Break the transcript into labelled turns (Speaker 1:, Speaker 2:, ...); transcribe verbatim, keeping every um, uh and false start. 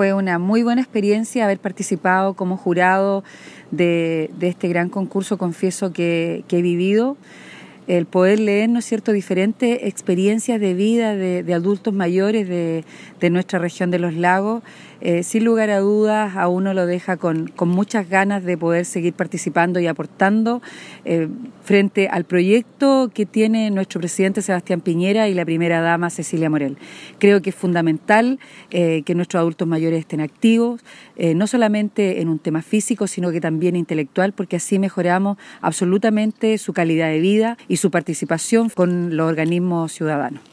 Speaker 1: fue una muy buena experiencia haber participado como jurado de, de este gran concurso, confieso que, que he vivido. El poder leer, ¿no es cierto?, diferentes experiencias de vida de, de adultos mayores de, de nuestra región de los lagos, eh, sin lugar a dudas a uno lo deja con, con muchas ganas de poder seguir participando y aportando eh, frente al proyecto que tiene nuestro presidente Sebastián Piñera y la primera dama Cecilia Morel. Creo que es fundamental eh, que nuestros adultos mayores estén activos, eh, no solamente en un tema físico, sino que también intelectual, porque así mejoramos absolutamente su calidad de vida y su participación con los organismos ciudadanos.